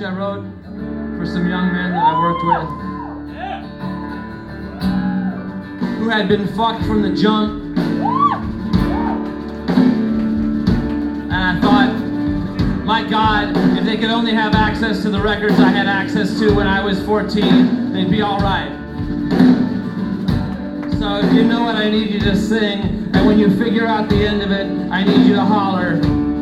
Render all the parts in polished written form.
I wrote for some young men that I worked with who had been fucked from the jump. And I thought, my God, if they could only have access to the records I had access to when I was 14, they'd be all right. So if you know what I need you to sing, and when you figure out the end of it, I need you to holler.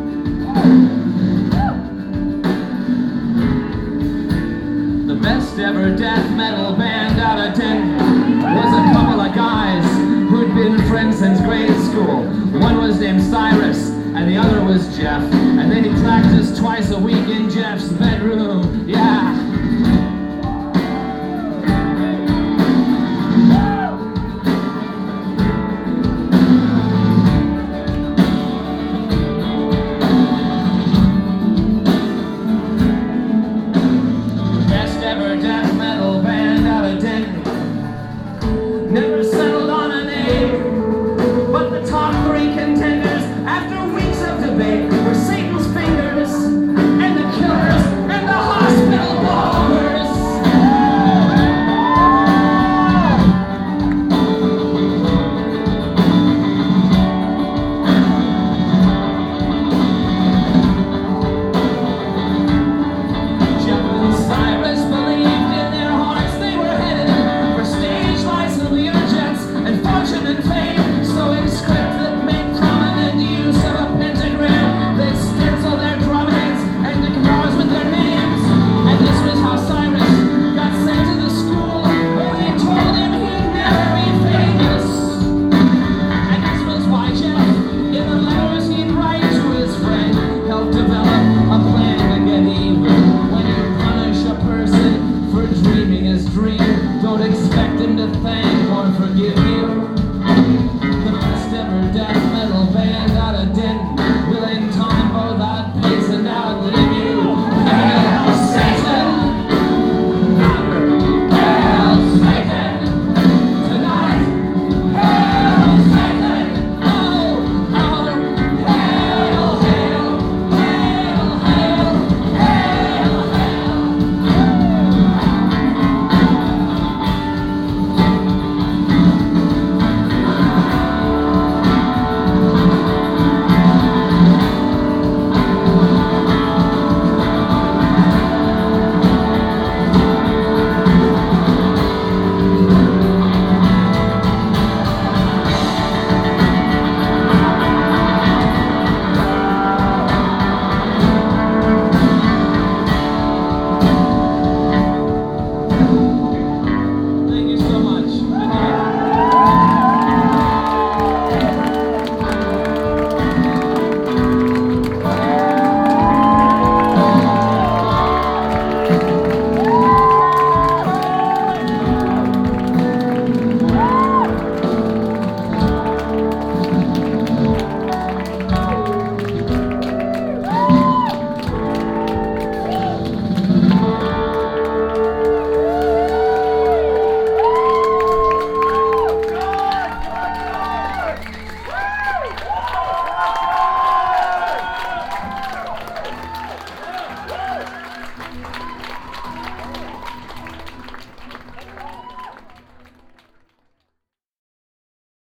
The best ever death metal band out of Denver was a couple of guys who'd been friends since grade school. One was named Cyrus, and the other was Jeff. And they practiced twice a week in Jeff's bedroom. Yeah.